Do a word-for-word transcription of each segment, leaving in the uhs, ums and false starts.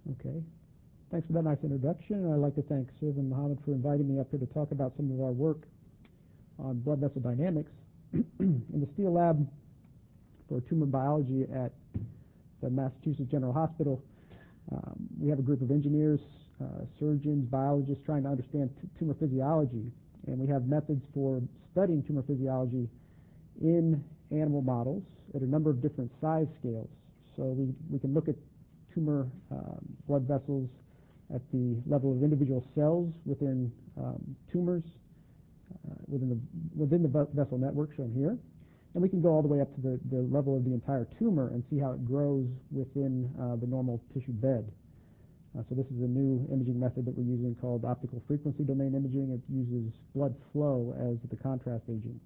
Okay. Thanks for that nice introduction. And I'd like to thank Siv and Mohammed for inviting me up here to talk about some of our work on blood vessel dynamics. In the Steele Lab for tumor biology at the Massachusetts General Hospital, um, we have a group of engineers, uh, surgeons, biologists trying to understand t- tumor physiology. And we have methods for studying tumor physiology in animal models at a number of different size scales. So we, we can look at tumor um, blood vessels at the level of individual cells within um, tumors, uh, within the within the vessel network shown here, and we can go all the way up to the, the level of the entire tumor and see how it grows within uh, the normal tissue bed. Uh, so this is a new imaging method that we're using called optical frequency domain imaging. It uses blood flow as the contrast agent.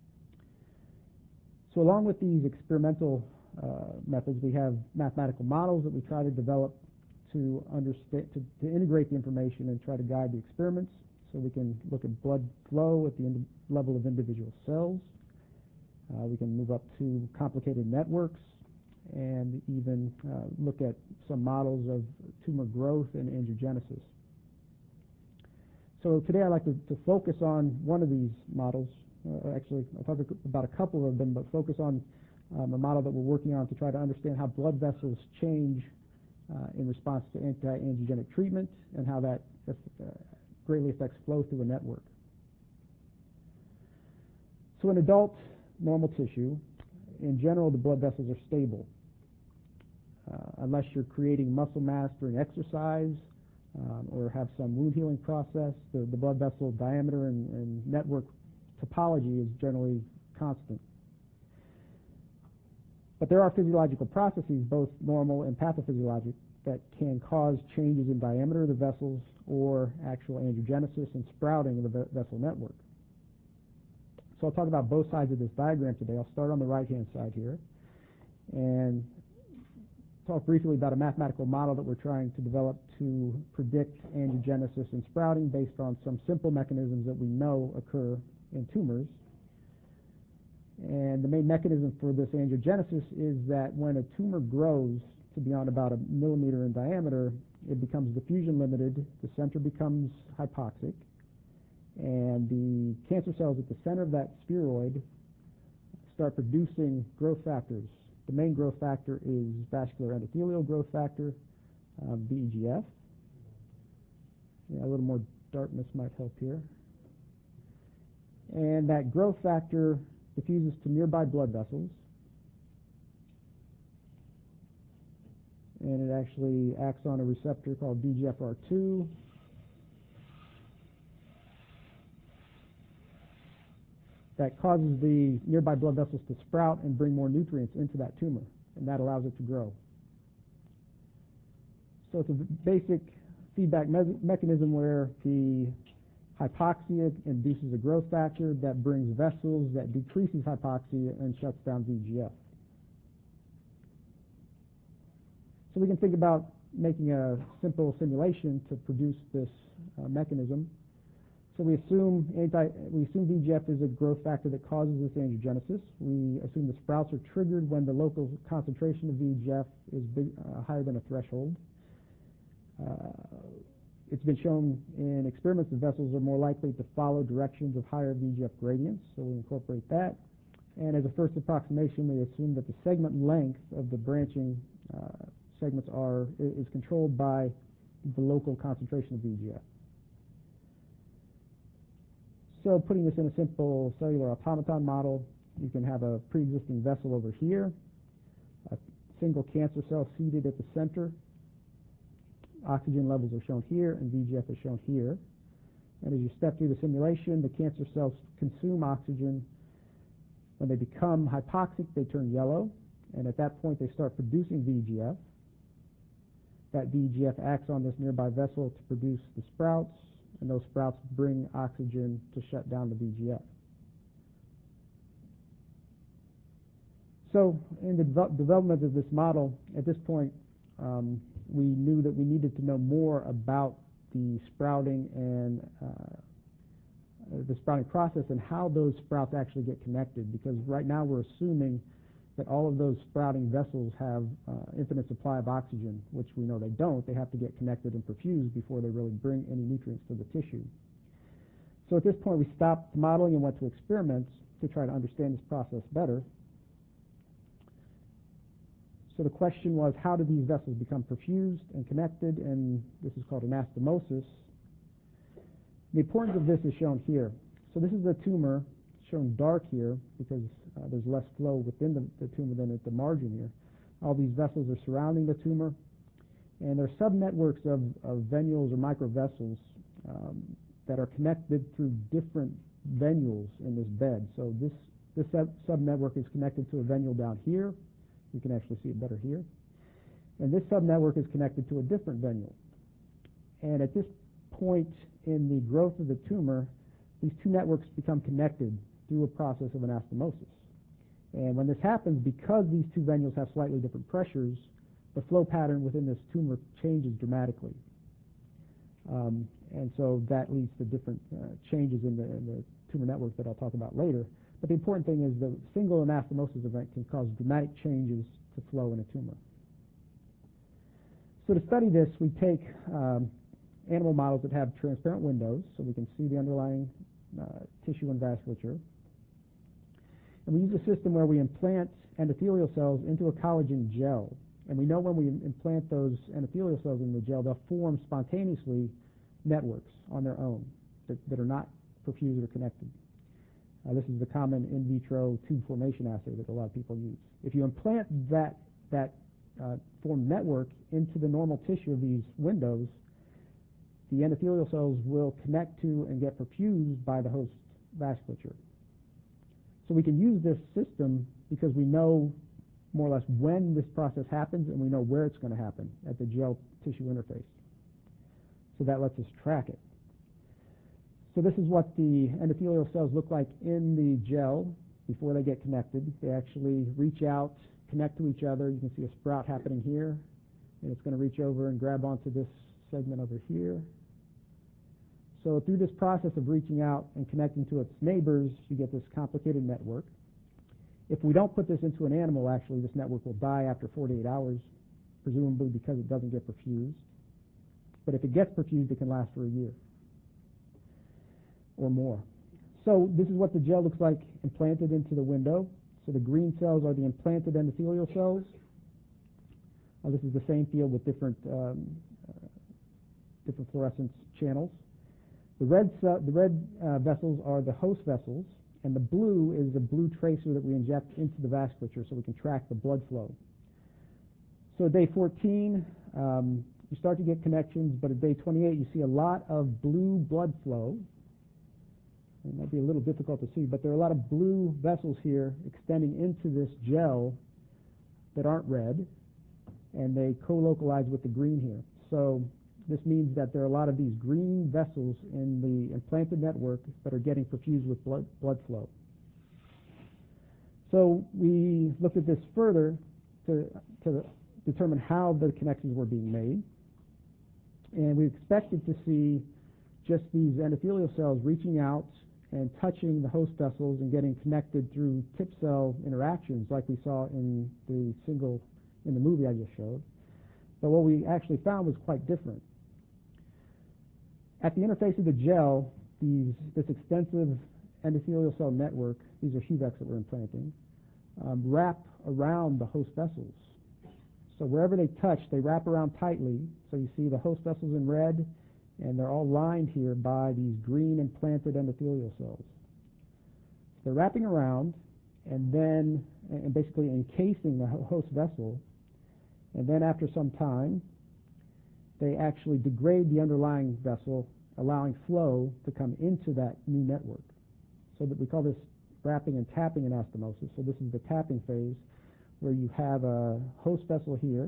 So along with these experimental uh, methods, we have mathematical models that we try to develop to understand, to, to integrate the information and try to guide the experiments. So we can look at blood flow at the indi- level of individual cells. Uh, we can move up to complicated networks and even uh, look at some models of tumor growth and angiogenesis. So today I'd like to, to focus on one of these models. Uh, actually, I'll talk about a couple of them, but focus on um, a model that we're working on to try to understand how blood vessels change uh, in response to anti-angiogenic treatment and how that uh, greatly affects flow through a network. So in adult normal tissue, in general, the blood vessels are stable. Uh, unless you're creating muscle mass during exercise um, or have some wound healing process, the, the blood vessel diameter and, and network topology is generally constant. But there are physiological processes, both normal and pathophysiologic, that can cause changes in diameter of the vessels or actual angiogenesis and sprouting of the vessel network. So I'll talk about both sides of this diagram today. I'll start on the right-hand side here and talk briefly about a mathematical model that we're trying to develop to predict angiogenesis and sprouting based on some simple mechanisms that we know occur in tumors. And the main mechanism for this angiogenesis is that when a tumor grows to beyond about a millimeter in diameter, it becomes diffusion limited, the center becomes hypoxic, and the cancer cells at the center of that spheroid start producing growth factors. The main growth factor is vascular endothelial growth factor, um, V E G F. Yeah, a little more darkness might help here. And that growth factor diffuses to nearby blood vessels, and it actually acts on a receptor called V G F R two. That causes the nearby blood vessels to sprout and bring more nutrients into that tumor, and that allows it to grow. So it's a basic feedback me- mechanism where the hypoxia induces a growth factor that brings vessels, that decreases hypoxia and shuts down V G F. So we can think about making a simple simulation to produce this uh, mechanism. So we assume anti, we assume V G F is a growth factor that causes this angiogenesis. We assume the sprouts are triggered when the local concentration of V G F is big, uh, higher than a threshold. Uh, it's been shown in experiments that vessels are more likely to follow directions of higher V G F gradients, so we incorporate that. And as a first approximation, we assume that the segment length of the branching uh, segments are is controlled by the local concentration of V G F. So putting this in a simple cellular automaton model, you can have a pre-existing vessel over here, a single cancer cell seated at the center. Oxygen levels are shown here, and V G F is shown here. And as you step through the simulation, the cancer cells consume oxygen. When they become hypoxic, they turn yellow, and at that point they start producing V G F. That V G F acts on this nearby vessel to produce the sprouts, and those sprouts bring oxygen to shut down the V G F. So in the de- development of this model, at this point, um, we knew that we needed to know more about the sprouting and uh, the sprouting process and how those sprouts actually get connected, because right now we're assuming that all of those sprouting vessels have uh, infinite supply of oxygen, which we know they don't. They have to get connected and perfused before they really bring any nutrients to the tissue. So at this point, we stopped modeling and went to experiments to try to understand this process better. So the question was, how do these vessels become perfused and connected? And this is called anastomosis. The importance of this is shown here. So this is a tumor shown dark here because uh, there's less flow within the, the tumor than at the margin here. All these vessels are surrounding the tumor, and there are subnetworks of, of venules or microvessels um, that are connected through different venules in this bed. So this, this sub subnetwork is connected to a venule down here. You can actually see it better here. And this subnetwork is connected to a different venule. And at this point in the growth of the tumor, these two networks become connected through a process of anastomosis. And when this happens, because these two venules have slightly different pressures, the flow pattern within this tumor changes dramatically. Um, and so that leads to different uh, changes in the, in the tumor network that I'll talk about later. But the important thing is the single anastomosis event can cause dramatic changes to flow in a tumor. So to study this, we take um, animal models that have transparent windows so we can see the underlying uh, tissue and vasculature. And we use a system where we implant endothelial cells into a collagen gel. And we know when we implant those endothelial cells in the gel, they'll form spontaneously networks on their own that, that are not perfused or connected. Uh, this is the common in vitro tube formation assay that a lot of people use. If you implant that, that uh, formed network into the normal tissue of these windows, the endothelial cells will connect to and get perfused by the host vasculature. So we can use this system because we know more or less when this process happens and we know where it's going to happen at the gel tissue interface. So that lets us track it. So this is what the endothelial cells look like in the gel before they get connected. They actually reach out, connect to each other. You can see a sprout happening here, and it's going to reach over and grab onto this segment over here. So through this process of reaching out and connecting to its neighbors, you get this complicated network. If we don't put this into an animal, actually, this network will die after forty-eight hours, presumably because it doesn't get perfused. But if it gets perfused, it can last for a year or more. So this is what the gel looks like implanted into the window. So the green cells are the implanted endothelial cells. Uh, this is the same field with different, um, uh, different fluorescence channels. The red, the red uh, vessels are the host vessels, and the blue is a blue tracer that we inject into the vasculature so we can track the blood flow. So at day fourteen, um, you start to get connections, but at day twenty-eight, you see a lot of blue blood flow. It might be a little difficult to see, but there are a lot of blue vessels here extending into this gel that aren't red, and they co-localize with the green here. So this means that there are a lot of these green vessels in the implanted network that are getting perfused with blood, blood flow. So we looked at this further to, to determine how the connections were being made. And we expected to see just these endothelial cells reaching out and touching the host vessels and getting connected through tip cell interactions like we saw in the single, in the movie I just showed. But what we actually found was quite different. At the interface of the gel, these, this extensive endothelial cell network, these are HUVECs that we're implanting, um, wrap around the host vessels. So wherever they touch, they wrap around tightly. So you see the host vessels in red, and they're all lined here by these green implanted endothelial cells. They're wrapping around and then and basically encasing the host vessel, and then after some time, they actually degrade the underlying vessel, allowing flow to come into that new network. So that we call this wrapping and tapping anastomosis. So this is the tapping phase, where you have a host vessel here,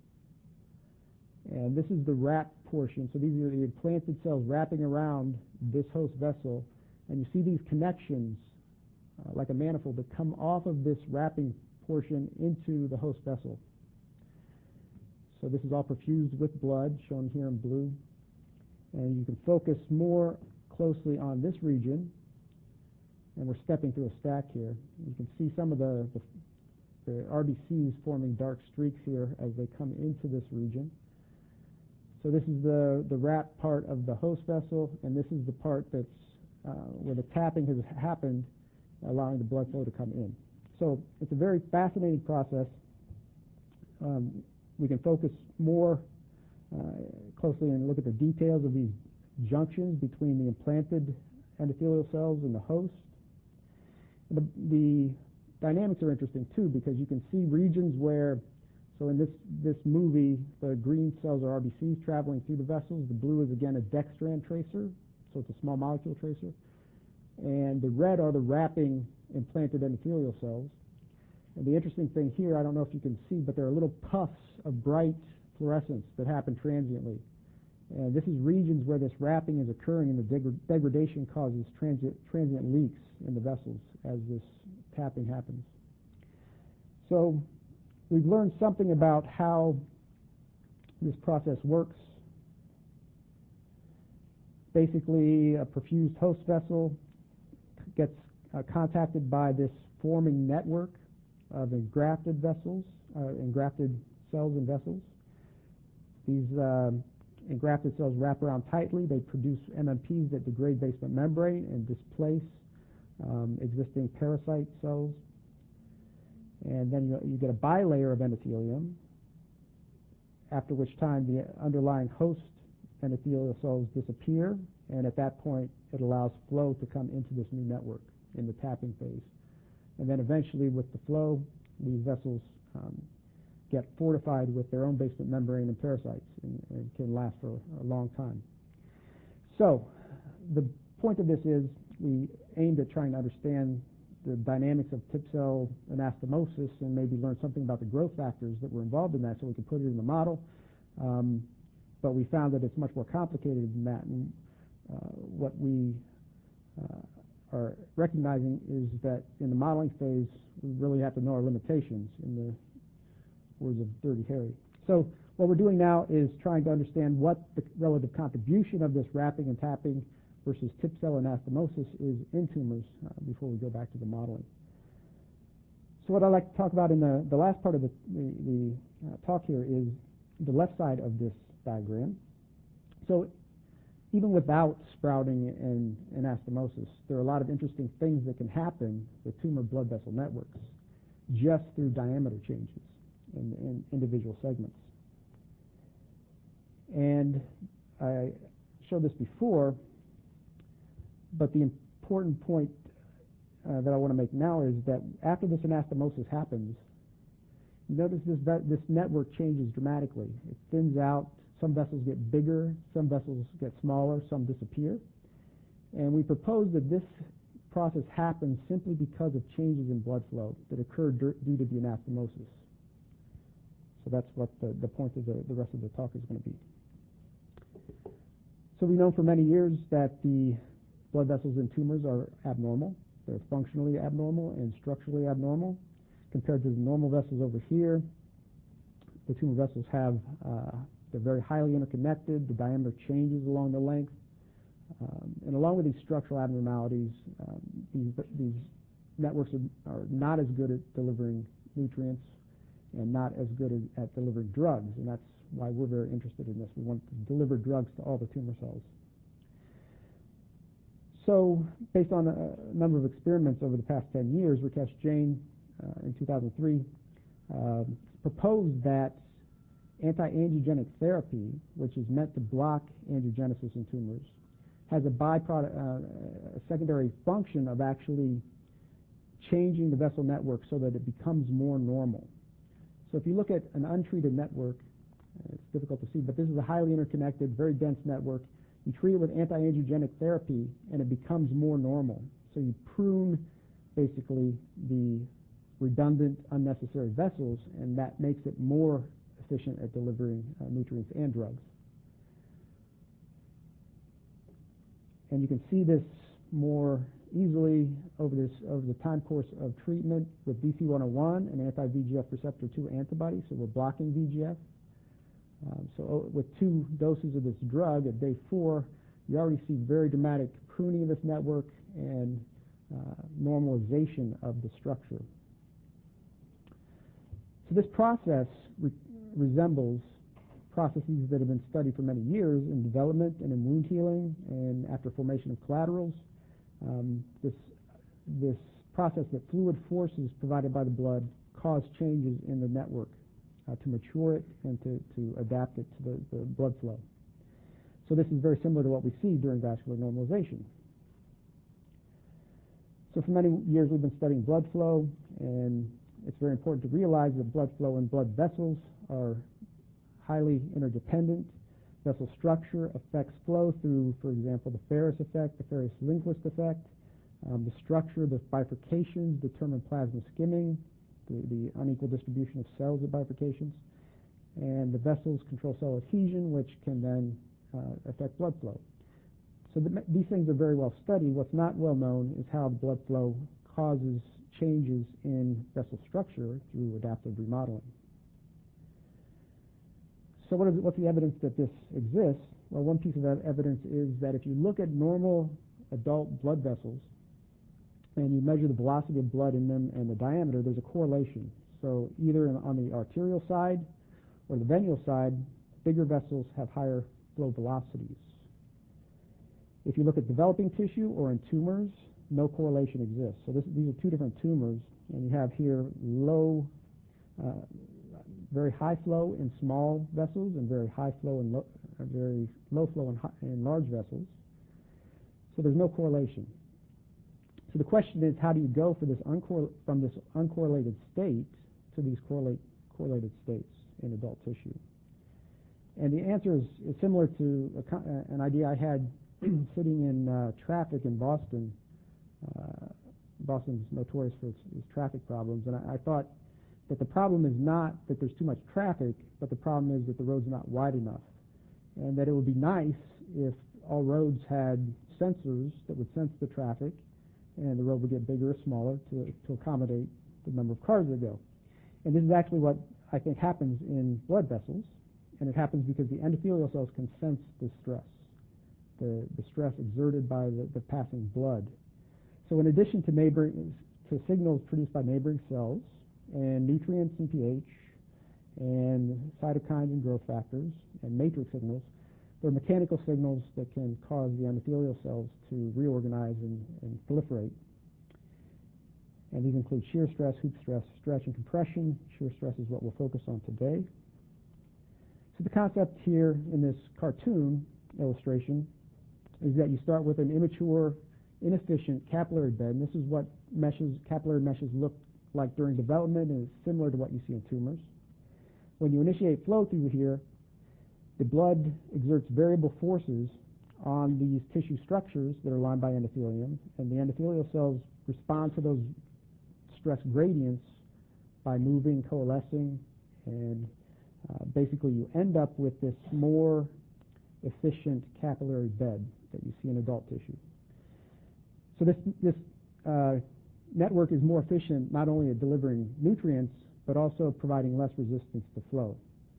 and this is the wrap portion. So these are the implanted cells wrapping around this host vessel, and you see these connections uh, like a manifold that come off of this wrapping portion into the host vessel. So this is all perfused with blood, shown here in blue, and you can focus more closely on this region, and we're stepping through a stack here. You can see some of the, the the R B Cs forming dark streaks here as they come into this region. So this is the, the wrap part of the host vessel, and this is the part that's uh, where the tapping has happened, allowing the blood flow to come in. So it's a very fascinating process. Um, we can focus more uh, closely and look at the details of these junctions between the implanted endothelial cells and the host. The, the dynamics are interesting too, because you can see regions where, so in this, this movie, the green cells are R B Cs traveling through the vessels. The blue is again a dextran tracer, so it's a small molecule tracer. And the red are the wrapping implanted endothelial cells. And the interesting thing here, I don't know if you can see, but there are little puffs of bright fluorescence that happen transiently. And this is regions where this wrapping is occurring, and the deg degradation causes transient, transient leaks in the vessels as this tapping happens. So we've learned something about how this process works. Basically, a perfused host vessel gets uh, contacted by this forming network of engrafted vessels, uh, engrafted cells and vessels. These uh, engrafted cells wrap around tightly. They produce M M Ps that degrade basement membrane and displace um, existing parasite cells. And then you, you get a bilayer of endothelium, after which time the underlying host endothelial cells disappear, and at that point it allows flow to come into this new network in the tapping phase. And then eventually with the flow, these vessels um, get fortified with their own basement membrane and parasites, and, and can last for a long time. So the point of this is we aimed at trying to understand the dynamics of tip cell anastomosis and maybe learn something about the growth factors that were involved in that so we could put it in the model. Um, but we found that it's much more complicated than that. And uh, what we uh, are recognizing is that in the modeling phase, we really have to know our limitations, in the words of Dirty Harry. So what we're doing now is trying to understand what the relative contribution of this wrapping and tapping versus tip cell anastomosis is in tumors uh, before we go back to the modeling. So what I'd like to talk about in the, the last part of the, the, the uh, talk here is the left side of this diagram. So even without sprouting and anastomosis, there are a lot of interesting things that can happen with tumor blood vessel networks just through diameter changes in, in individual segments. And I showed this before, but the important point uh, that I want to make now is that after this anastomosis happens, you notice this, this network changes dramatically. It thins out. Some vessels get bigger, some vessels get smaller, some disappear. And we propose that this process happens simply because of changes in blood flow that occur due to the anastomosis. So that's what the, the point of the, the rest of the talk is going to be. So we know for many years that the blood vessels in tumors are abnormal. They're functionally abnormal and structurally abnormal. Compared to the normal vessels over here, the tumor vessels have, uh, they're very highly interconnected. The diameter changes along the length. Um, and along with these structural abnormalities, um, these, these networks are, are not as good at delivering nutrients and not as good at, at delivering drugs. And that's why we're very interested in this. We want to deliver drugs to all the tumor cells. So based on a number of experiments over the past ten years, Rakesh Jain uh, in two thousand three uh, proposed that anti-angiogenic therapy, which is meant to block angiogenesis in tumors, has a byproduct, uh, a secondary function of actually changing the vessel network so that it becomes more normal. So if you look at an untreated network, it's difficult to see, but this is a highly interconnected, very dense network. You treat it with anti-angiogenic therapy, and it becomes more normal. So you prune, basically, the redundant, unnecessary vessels, and that makes it more efficient at delivering uh, nutrients and drugs. And you can see this more easily over this over the time course of treatment with V C one oh one, an anti-V G F receptor two antibody. So we're blocking V G F. Um, so with two doses of this drug at day four, you already see very dramatic pruning of this network and uh, normalization of the structure. So this process re resembles processes that have been studied for many years in development and in wound healing and after formation of collaterals. Um, this, this process that fluid forces provided by the blood cause changes in the network uh, to mature it and to, to adapt it to the, the blood flow. So this is very similar to what we see during vascular normalization. So for many years we've been studying blood flow, and it's very important to realize that blood flow and blood vessels are highly interdependent. Vessel structure affects flow through, for example, the Ferris effect, the Ferris-Lindquist effect. Um, the structure, the bifurcations determine plasma skimming, the, the unequal distribution of cells at bifurcations. And the vessels control cell adhesion, which can then uh, affect blood flow. So the, these things are very well studied. What's not well known is how the blood flow causes changes in vessel structure through adaptive remodeling. So what is, what's the evidence that this exists? Well, one piece of evidence is that if you look at normal adult blood vessels and you measure the velocity of blood in them and the diameter, there's a correlation. So either on the arterial side or the venual side, bigger vessels have higher flow velocities. If you look at developing tissue or in tumors, no correlation exists. So this, these are two different tumors, and you have here low, uh, very high flow in small vessels and very high flow in lo uh, very low flow in, high, in large vessels. So there's no correlation. So the question is, how do you go for this from this uncorrelated state to these correlate correlated states in adult tissue? And the answer is, is similar to a, uh, an idea I had sitting in uh, traffic in Boston. Uh, Boston's notorious for its, its traffic problems, and I, I thought that the problem is not that there's too much traffic, but the problem is that the road's not wide enough, and that it would be nice if all roads had sensors that would sense the traffic, and the road would get bigger or smaller to, to accommodate the number of cars that go. And this is actually what I think happens in blood vessels, and it happens because the endothelial cells can sense the stress, the, the stress exerted by the, the passing blood. So in addition to neighboring, to signals produced by neighboring cells, and nutrients and pH, and cytokines and growth factors, and matrix signals, there are mechanical signals that can cause the endothelial cells to reorganize and, and proliferate. And these include shear stress, hoop stress, stretch, and compression. Shear stress is what we'll focus on today. So the concept here in this cartoon illustration is that you start with an immature, inefficient capillary bed, and this is what meshes, capillary meshes look like during development, and it's similar to what you see in tumors. When you initiate flow through here, the blood exerts variable forces on these tissue structures that are lined by endothelium, and the endothelial cells respond to those stress gradients by moving, coalescing, and uh, basically you end up with this more efficient capillary bed that you see in adult tissue. So this, this uh, network is more efficient not only at delivering nutrients, but also providing less resistance to flow.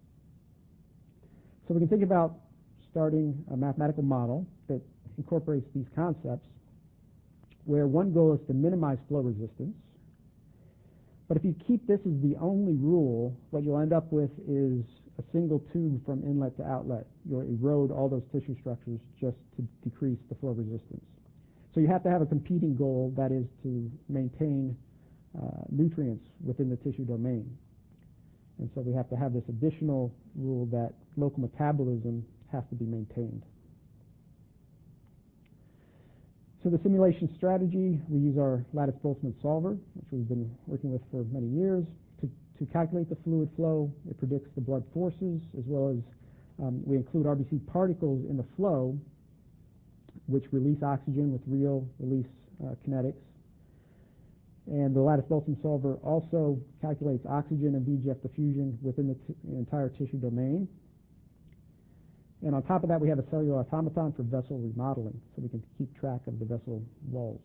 So we can think about starting a mathematical model that incorporates these concepts, where one goal is to minimize flow resistance. But if you keep this as the only rule, what you'll end up with is a single tube from inlet to outlet. You'll erode all those tissue structures just to decrease the flow resistance. So you have to have a competing goal, that is to maintain uh, nutrients within the tissue domain. And so we have to have this additional rule that local metabolism has to be maintained. So the simulation strategy, we use our Lattice-Boltzmann solver, which we've been working with for many years, to, to calculate the fluid flow. It predicts the blood forces, as well as um, we include R B C particles in the flow, which release oxygen with real release uh, kinetics. And the Lattice-Boltzmann solver also calculates oxygen and V E G F diffusion within the, t the entire tissue domain. And on top of that, we have a cellular automaton for vessel remodeling, so we can keep track of the vessel walls.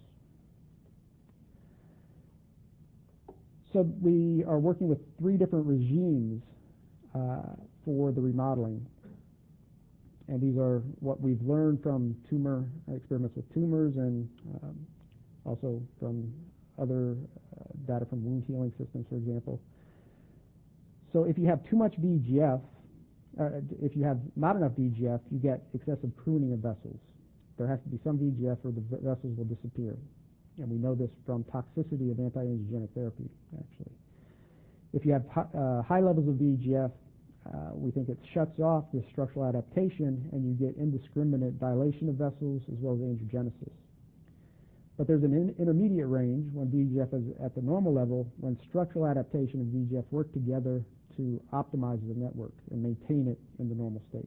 So we are working with three different regimes uh, for the remodeling. And these are what we've learned from tumor experiments with tumors, and um, also from other uh, data from wound healing systems, for example. So if you have too much V G F, uh, if you have not enough V G F, you get excessive pruning of vessels. There has to be some V G F or the vessels will disappear. And we know this from toxicity of anti-angiogenic therapy, actually. If you have high, uh, high levels of V G F, uh, we think it shuts off the structural adaptation, and you get indiscriminate dilation of vessels as well as angiogenesis. But there's an in intermediate range when V G F is at the normal level, when structural adaptation and V G F work together to optimize the network and maintain it in the normal state.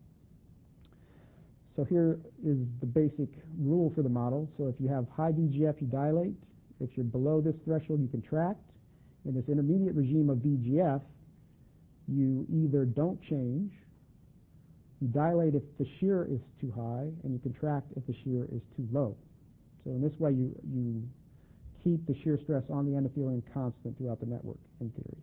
So here is the basic rule for the model. So if you have high V G F, you dilate. If you're below this threshold, you contract. In this intermediate regime of V G F, you either don't change, you dilate if the shear is too high, and you contract if the shear is too low. So in this way, you, you keep the shear stress on the endothelium constant throughout the network, in theory.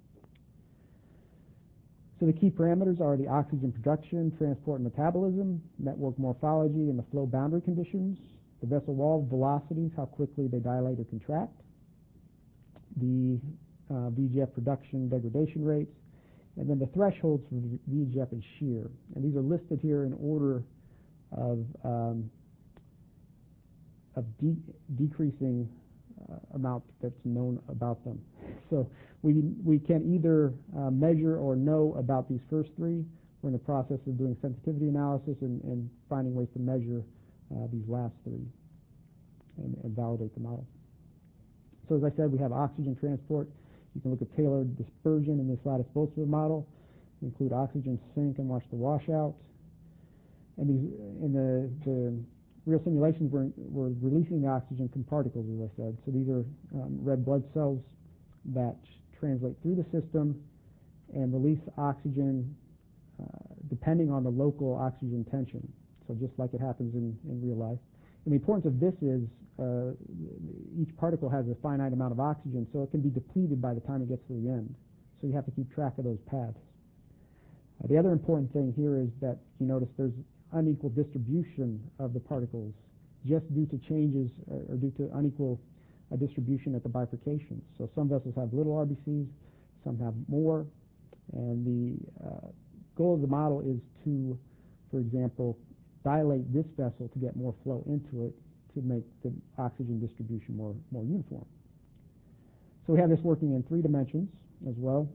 So the key parameters are the oxygen production, transport, and metabolism, network morphology, and the flow boundary conditions, the vessel wall velocities, how quickly they dilate or contract, the uh, V G F production degradation rates, and then the thresholds for V G F and shear. And these are listed here in order of, um, of de decreasing uh, amount that's known about them. So we, we can either uh, measure or know about these first three. We're in the process of doing sensitivity analysis and, and finding ways to measure uh, these last three and, and validate the model. So as I said, we have oxygen transport. You can look at tailored dispersion in this lattice Boltzmann model. We include oxygen sink and watch the washout. And these, in the, the real simulations, we're, we're releasing the oxygen from particles, as I said. So these are um, red blood cells that translate through the system and release oxygen uh, depending on the local oxygen tension. So just like it happens in, in real life. And the importance of this is uh, each particle has a finite amount of oxygen, so it can be depleted by the time it gets to the end. So you have to keep track of those paths. Uh, the other important thing here is that you notice there's unequal distribution of the particles just due to changes uh, or due to unequal uh, distribution at the bifurcations. So some vessels have little R B Cs, some have more, and the uh, goal of the model is to, for example, dilate this vessel to get more flow into it to make the oxygen distribution more, more uniform. So we have this working in three dimensions as well.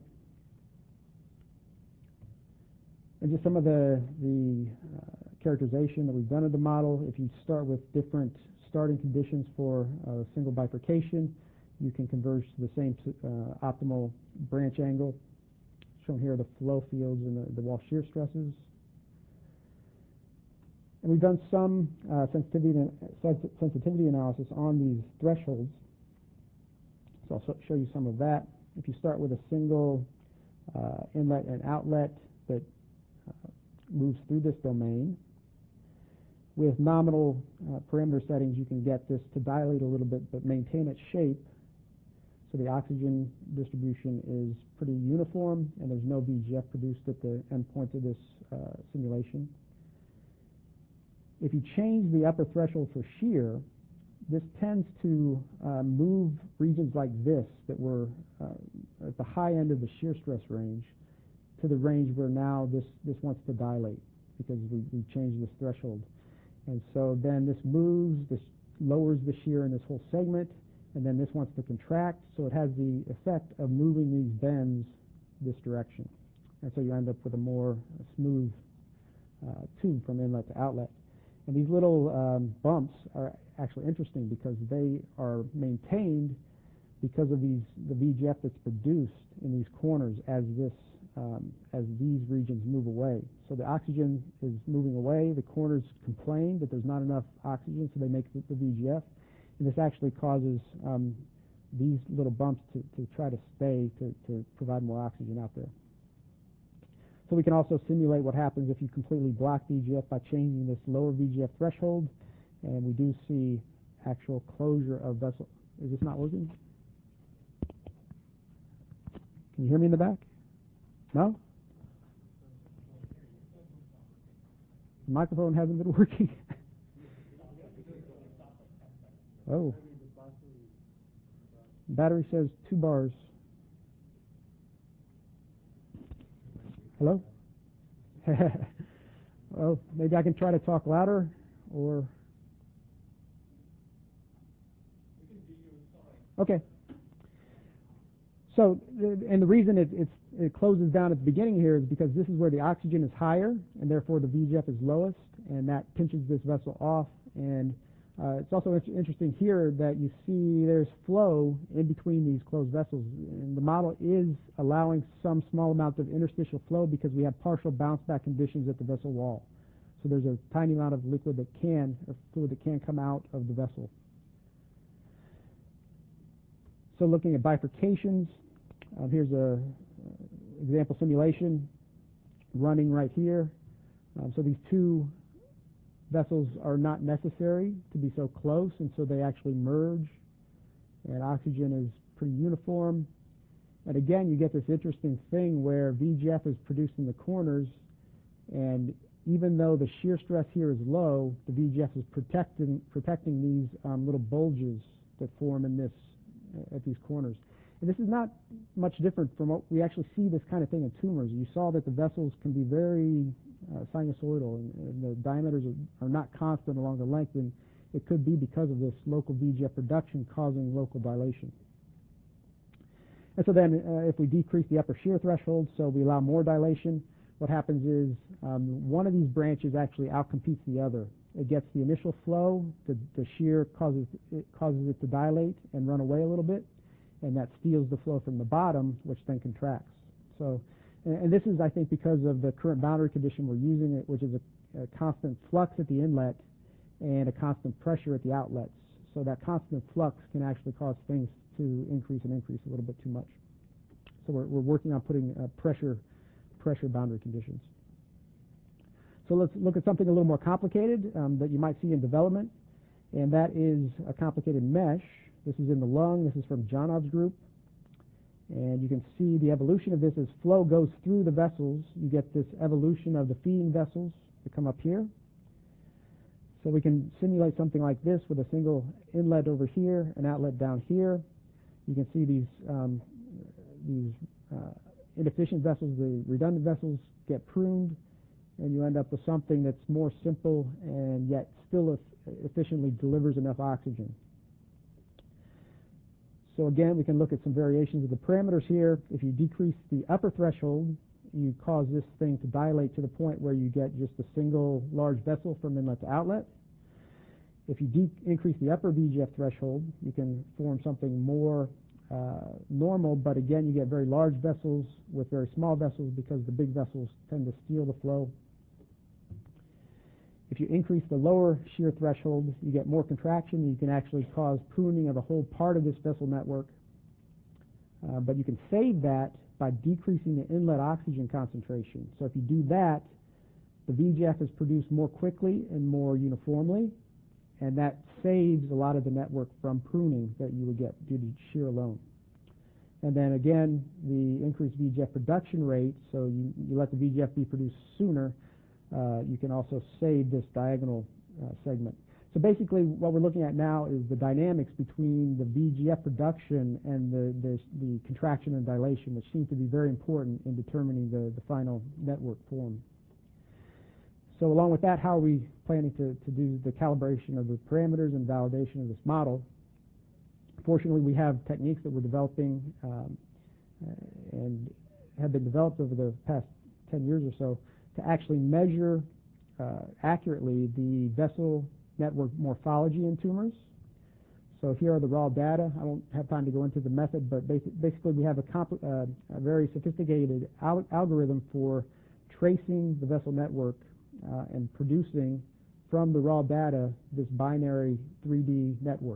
And just some of the, the uh, characterization that we've done of the model. If you start with different starting conditions for a single bifurcation, you can converge to the same uh, optimal branch angle. Shown here are the flow fields and the, the wall shear stresses. And we've done some uh, sensitivity, sensitivity analysis on these thresholds. So I'll show you some of that. If you start with a single uh, inlet and outlet that uh, moves through this domain, with nominal uh, parameter settings, you can get this to dilate a little bit but maintain its shape. So the oxygen distribution is pretty uniform, and there's no V G F produced at the endpoint of this uh, simulation. If you change the upper threshold for shear, this tends to uh, move regions like this that were uh, at the high end of the shear stress range to the range where now this, this wants to dilate because we, we changed this threshold. And so then this moves, this lowers the shear in this whole segment, and then this wants to contract, so it has the effect of moving these bends this direction. And so you end up with a more smooth uh, tube from inlet to outlet. And these little um, bumps are actually interesting because they are maintained because of these the V G F that's produced in these corners as this um, as these regions move away. So the oxygen is moving away. The corners complain that there's not enough oxygen, so they make the, the V G F. And this actually causes um, these little bumps to, to try to stay to, to provide more oxygen out there. So we can also simulate what happens if you completely block V G F by changing this lower V G F threshold, and we do see actual closure of vessel. Is this not working? Can you hear me in the back? No? The microphone hasn't been working. Oh. Battery says two bars. Hello? Well, maybe I can try to talk louder, or... Okay. So, and the reason it, it's, it closes down at the beginning here is because this is where the oxygen is higher, and therefore the V G F is lowest, and that pinches this vessel off. And uh, it's also in- interesting here that you see there's flow in between these closed vessels. And the model is allowing some small amount of interstitial flow because we have partial bounce back conditions at the vessel wall. So there's a tiny amount of liquid that can, or fluid that can come out of the vessel. So looking at bifurcations, uh, here's a uh, example simulation running right here. Um, so these two vessels are not necessary to be so close, and so they actually merge, and oxygen is pretty uniform. And again, you get this interesting thing where V G F is produced in the corners, and even though the shear stress here is low, the V G F is protecting, protecting these um, little bulges that form in this at these corners. And this is not much different from what we actually see this kind of thing in tumors. You saw that the vessels can be very uh, sinusoidal, and, and the diameters are, are not constant along the length, and it could be because of this local V G F production causing local dilation. And so then uh, if we decrease the upper shear threshold, so we allow more dilation, what happens is um, one of these branches actually outcompetes the other. It gets the initial flow, the, the shear causes it, causes it to dilate and run away a little bit, and that steals the flow from the bottom, which then contracts. So, and, and this is, I think, because of the current boundary condition we're using, it, which is a, a constant flux at the inlet and a constant pressure at the outlets. So that constant flux can actually cause things to increase and increase a little bit too much. So we're, we're working on putting uh, pressure, pressure boundary conditions. So let's look at something a little more complicated um, that you might see in development, and that is a complicated mesh. This is in the lung. This is from Janov's group. And you can see the evolution of this as flow goes through the vessels. You get this evolution of the feeding vessels that come up here. So we can simulate something like this with a single inlet over here, an outlet down here. You can see these, um, these uh, inefficient vessels, the redundant vessels, get pruned, and you end up with something that's more simple and yet still efficiently delivers enough oxygen. So again, we can look at some variations of the parameters here. If you decrease the upper threshold, you cause this thing to dilate to the point where you get just a single large vessel from inlet to outlet. If you de- increase the upper V G F threshold, you can form something more uh, normal, but again, you get very large vessels with very small vessels because the big vessels tend to steal the flow. If you increase the lower shear threshold, you get more contraction. You can actually cause pruning of a whole part of this vessel network. Uh, but you can save that by decreasing the inlet oxygen concentration. So if you do that, the V G F is produced more quickly and more uniformly, and that saves a lot of the network from pruning that you would get due to shear alone. And then again, the increased V G F production rate, so you, you let the V G F be produced sooner, Uh, you can also save this diagonal uh, segment. So basically what we're looking at now is the dynamics between the V G F production and the, the, the contraction and dilation, which seem to be very important in determining the, the final network form. So along with that, how are we planning to, to do the calibration of the parameters and validation of this model? Fortunately, we have techniques that we're developing um, and have been developed over the past ten years or so to actually measure uh, accurately the vessel network morphology in tumors. So here are the raw data. I won't have time to go into the method, but basically we have a, compl- uh, a very sophisticated al- algorithm for tracing the vessel network uh, and producing from the raw data this binary three D network.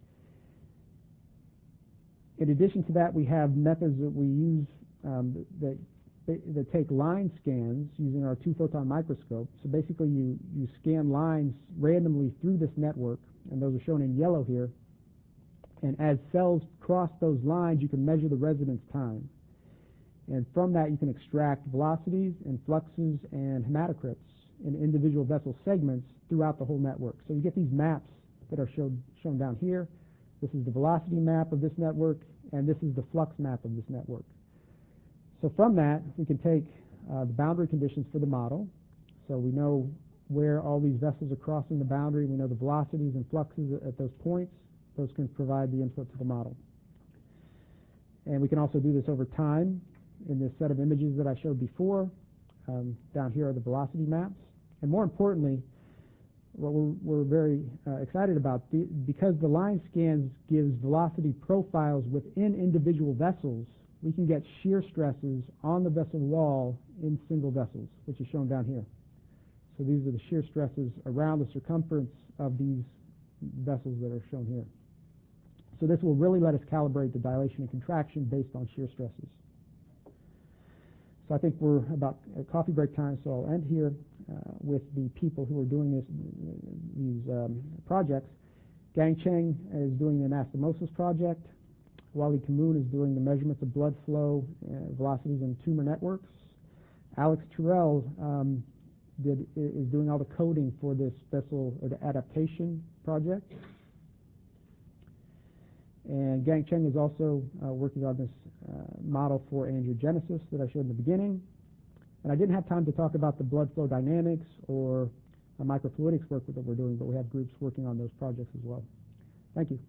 In addition to that, we have methods that we use um, that that take line scans using our two-photon microscope. So basically you, you scan lines randomly through this network, and those are shown in yellow here. And as cells cross those lines, you can measure the residence time. And from that, you can extract velocities and fluxes and hematocrits in individual vessel segments throughout the whole network. So you get these maps that are showed, shown down here. This is the velocity map of this network, and this is the flux map of this network. So from that, we can take uh, the boundary conditions for the model. So we know where all these vessels are crossing the boundary. We know the velocities and fluxes at those points. Those can provide the input to the model. And we can also do this over time in this set of images that I showed before. Um, down here are the velocity maps. And more importantly, what we're, we're very uh, excited about, the, because the line scans gives velocity profiles within individual vessels, we can get shear stresses on the vessel wall in single vessels, which is shown down here. So these are the shear stresses around the circumference of these vessels that are shown here. So this will really let us calibrate the dilation and contraction based on shear stresses. So I think we're about at coffee break time, so I'll end here uh, with the people who are doing this, these um, projects. Gang Cheng is doing the anastomosis project. Wally Kamoon is doing the measurements of blood flow, uh, velocities, and tumor networks. Alex Terrell um, did, is doing all the coding for this vessel or the adaptation project. And Gang Cheng is also uh, working on this uh, model for angiogenesis that I showed in the beginning. And I didn't have time to talk about the blood flow dynamics or uh, microfluidics work that we're doing, but we have groups working on those projects as well. Thank you.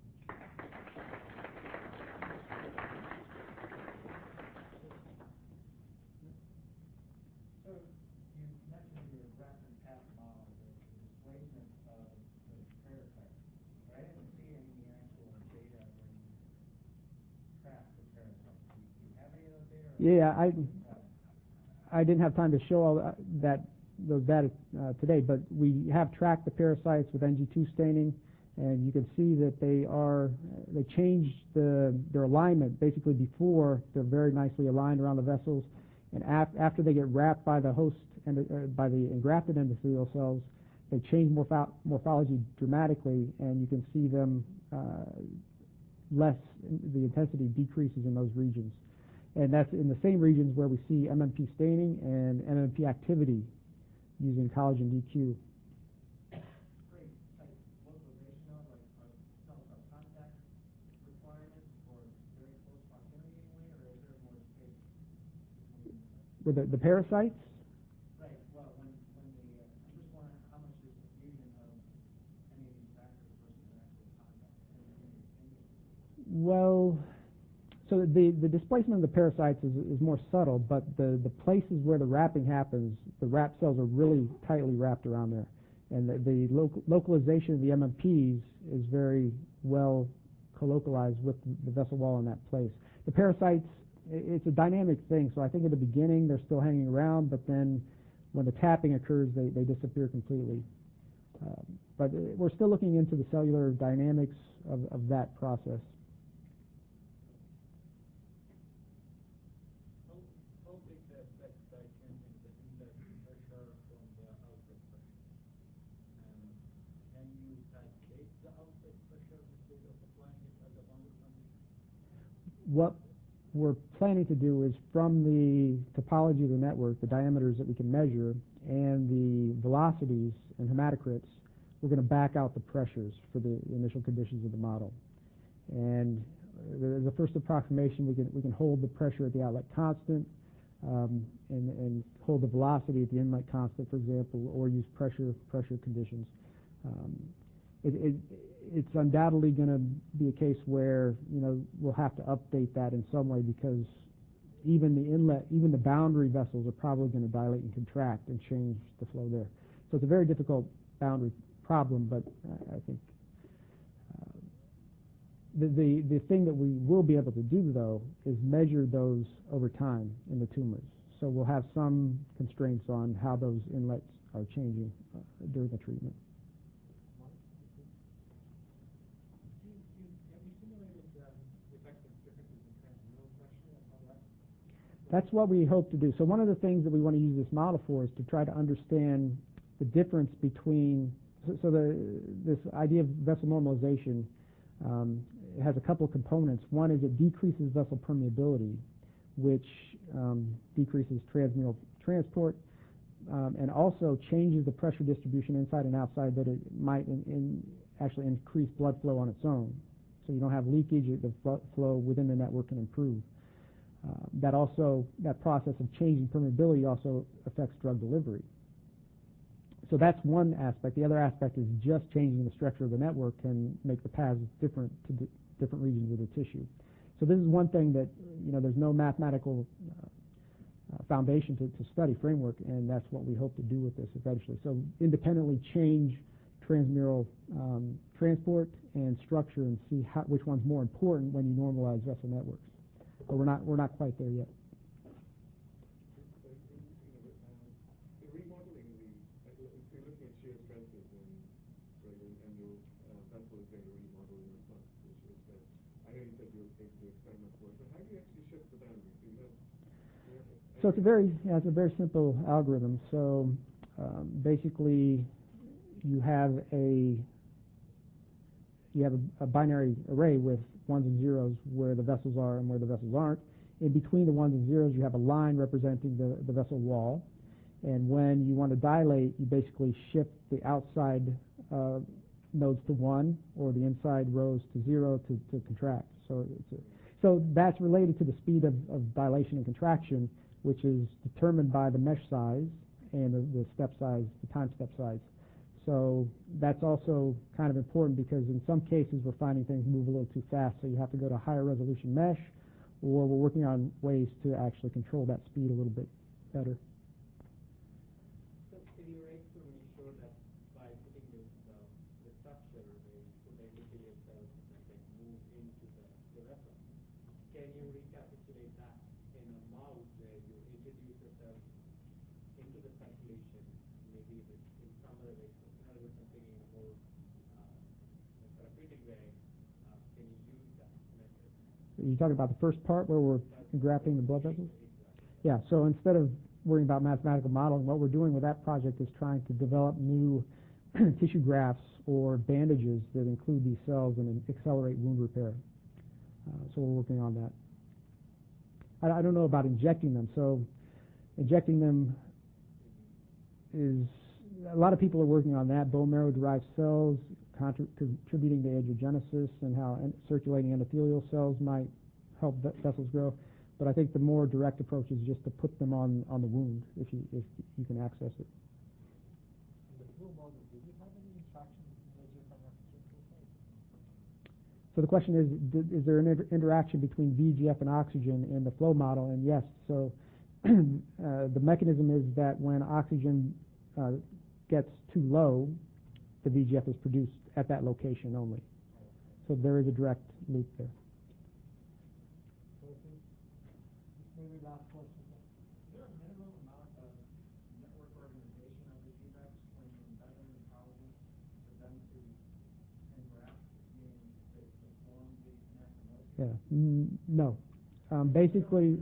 So you mentioned your RAP and P A P model, the displacement of the parasites. But I didn't see any actual data where you track the parasites. Do you, do you have any of those data? Yeah, I, I didn't have time to show all that, that those data uh, today, but we have tracked the parasites with N G two staining, and you can see that they are, they changed the, their alignment. Basically before, they're very nicely aligned around the vessels, and af after they get wrapped by the host and uh, by the engrafted endothelial cells, they change morpho morphology dramatically, and you can see them uh, less, the intensity decreases in those regions. And that's in the same regions where we see M M P staining and M M P activity using collagen D Q. Great. Like localization of, like are cell cell contact requirements or very close proximity anyway, or is there more space between? Uh, With the, the parasites? right. Well, when when the uh, I'm just wondering how much is the fusion of any of these factors versus an actual contact in, in, in the Well, so the, the displacement of the parasites is, is more subtle, but the, the places where the wrapping happens, the wrap cells are really tightly wrapped around there. And the, the local, localization of the M M Ps is very well colocalized with the vessel wall in that place. The parasites, it's a dynamic thing, so I think at the beginning they're still hanging around, but then when the tapping occurs, they, they disappear completely. Um, but we're still looking into the cellular dynamics of, of that process. How big the effect by changing the inlet pressure from the outlet pressure? And can you calculate the outlet pressure instead of applying it as a boundary condition? What we're planning to do is from the topology of the network, the diameters that we can measure, and the velocities and hematocrits, we're going to back out the pressures for the initial conditions of the model. And the, the first approximation, we can, we can hold the pressure at the outlet constant, um, and, and hold the velocity at the inlet constant, for example, or use pressure pressure conditions. Um, it, it, it's undoubtedly going to be a case where, you know, we'll have to update that in some way, because even the inlet, even the boundary vessels are probably going to dilate and contract and change the flow there. So it's a very difficult boundary problem, but uh, I think uh, the, the, the thing that we will be able to do, though, is measure those over time in the tumors. So we'll have some constraints on how those inlets are changing uh, during the treatment. That's what we hope to do. So one of the things that we want to use this model for is to try to understand the difference between, so, so the, this idea of vessel normalization um, it has a couple of components. One is it decreases vessel permeability, which um, decreases transmural transport, um, and also changes the pressure distribution inside and outside, that it might in, in actually increase blood flow on its own. So you don't have leakage, the flow within the network can improve. Uh, that also, that process of changing permeability also affects drug delivery. So that's one aspect. The other aspect is just changing the structure of the network can make the paths different to di different regions of the tissue. So this is one thing that, you know, there's no mathematical uh, uh, foundation to, to study framework, and that's what we hope to do with this eventually. So independently change transmural um, transport and structure and see how, which one's more important when you normalize vessel networks. But we're not, we're not quite there yet. So it's a very, yeah, it's a very simple algorithm. So um, basically, you have a you have a, a binary array with ones and zeros where the vessels are and where the vessels aren't. In between the ones and zeros, you have a line representing the, the vessel wall. And when you want to dilate, you basically shift the outside uh, nodes to one or the inside rows to zero to, to contract. So it's a, so that's related to the speed of, of dilation and contraction, which is determined by the mesh size and the, the step size, the time step size. So that's also kind of important because in some cases we're finding things move a little too fast, so you have to go to higher resolution mesh, or we're working on ways to actually control that speed a little bit better. So can you write for me show that by putting this uh, the structure where you put the endothelial cells that can move into the, the vessel, can you recapitulate that in a mouse where you introduce the cells into the circulation, maybe with, in some other way? So in other words, I'm thinking in a more uh, therapeutic way. Uh, can you use that method? Are you talking about the first part where we're engrafting the blood vessels? Yeah, so instead of worrying about mathematical modeling, what we're doing with that project is trying to develop new tissue grafts or bandages that include these cells and accelerate wound repair. Uh, so we're working on that. I, I don't know about injecting them. So injecting them is, a lot of people are working on that, bone marrow-derived cells, contributing to angiogenesis and how circulating endothelial cells might help vessels grow. But I think the more direct approach is just to put them on, on the wound if you, if you can access it. In the flow model, do we have any interaction with V E G F and oxygen? So the question is, is there an inter interaction between V E G F and oxygen in the flow model? And yes, so uh, the mechanism is that when oxygen uh, gets too low, the V E G F is produced at that location only. So there is a direct loop there. Maybe last question. Is there a minimum amount of network organization of the defects when you embed them in colonies for them to engraft, meaning to, to form the anastomosis? Yeah, mm, no. Um, basically,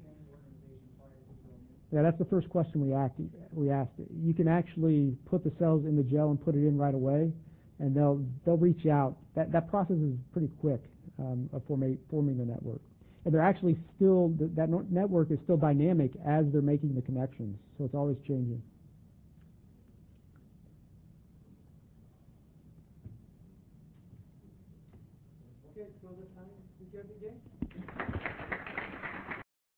yeah, that's the first question we, act, we asked. You can actually put the cells in the gel and put it in right away, and they'll they'll reach out. That that process is pretty quick um, of forma forming the network. And they're actually still, that network is still dynamic as they're making the connections, so it's always changing. Okay, so the time, we can begin.